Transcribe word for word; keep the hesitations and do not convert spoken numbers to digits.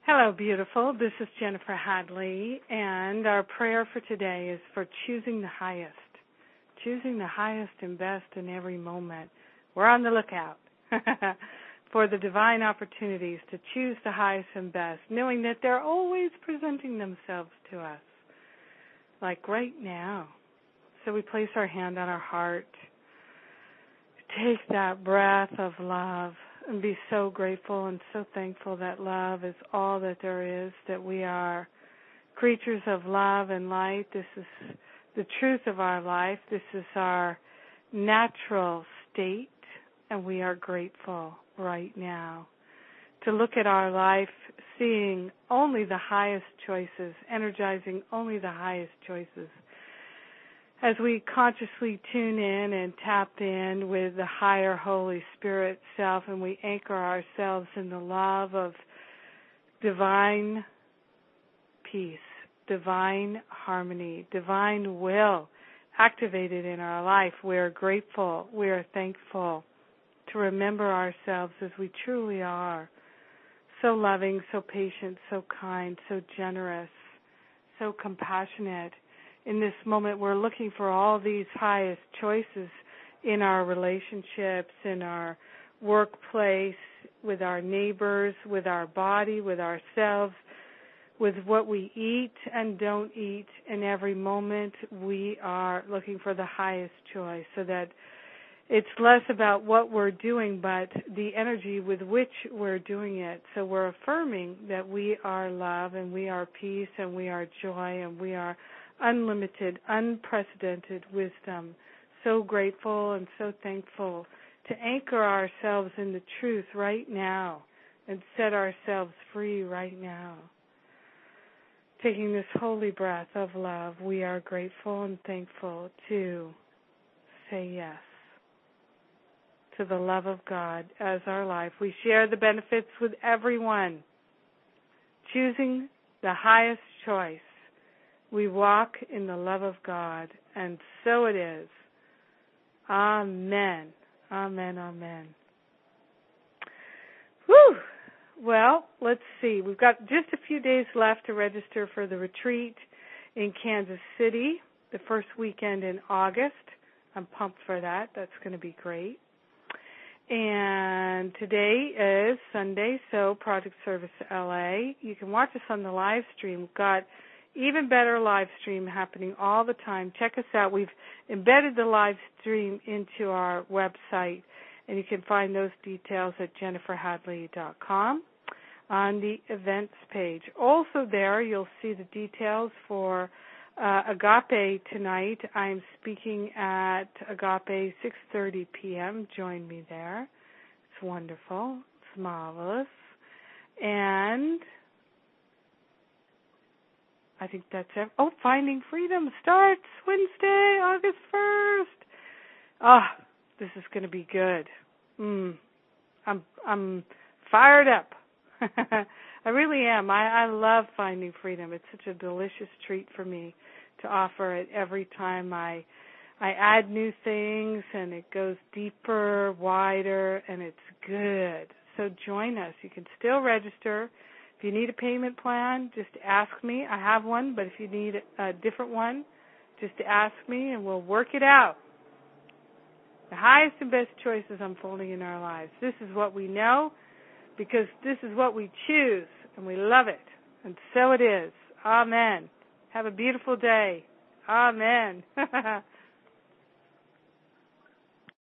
Hello, beautiful. This is Jennifer Hadley, and our prayer for today is for choosing the highest, choosing the highest and best in every moment. We're on the lookout for the divine opportunities to choose the highest and best, knowing that they're always presenting themselves to us, like right now. So we place our hand on our heart, take that breath of love, and be so grateful and so thankful that love is all that there is, that we are creatures of love and light. This is the truth of our life. This is our natural state, and we are grateful right now to look at our life seeing only the highest choices, energizing only the highest choices. As we consciously tune in and tap in with the higher Holy Spirit self, and we anchor ourselves in the love of divine peace, divine harmony, divine will activated in our life, we are grateful, we are thankful to remember ourselves as we truly are, so loving, so patient, so kind, so generous, so compassionate. In this moment, we're looking for all these highest choices in our relationships, in our workplace, with our neighbors, with our body, with ourselves, with what we eat and don't eat. In every moment, we are looking for the highest choice, so that it's less about what we're doing, but the energy with which we're doing it. So we're affirming that we are love, and we are peace, and we are joy, and we are unlimited, unprecedented wisdom. So grateful and so thankful to anchor ourselves in the truth right now and set ourselves free right now. Taking this holy breath of love, we are grateful and thankful to say yes to the love of God as our life. We share the benefits with everyone, choosing the highest choice. We walk in the love of God, and so it is. Amen. Amen, amen. Whew. Well, let's see. We've got just a few days left to register for the retreat in Kansas City, the first weekend in August. I'm pumped for that. That's going to be great. And today is Sunday, so Project Service L A. You can watch us on the live stream. We've got even better live stream happening all the time. Check us out. We've embedded the live stream into our website, and you can find those details at jennifer hadley dot com on the events page. Also there, you'll see the details for uh, Agape tonight. I'm speaking at Agape six thirty p.m. Join me there. It's wonderful. It's marvelous. And I think that's it. Oh, Finding Freedom starts Wednesday, August first. Ah, oh, this is going to be good. Mm, I'm I'm fired up. I really am. I, I love Finding Freedom. It's such a delicious treat for me to offer it every time I I add new things, and it goes deeper, wider, and it's good. So join us. You can still register. If you need a payment plan, just ask me. I have one, but if you need a different one, just ask me, and we'll work it out. The highest and best choices unfolding in our lives. This is what we know, because this is what we choose, and we love it. And so it is. Amen. Have a beautiful day. Amen.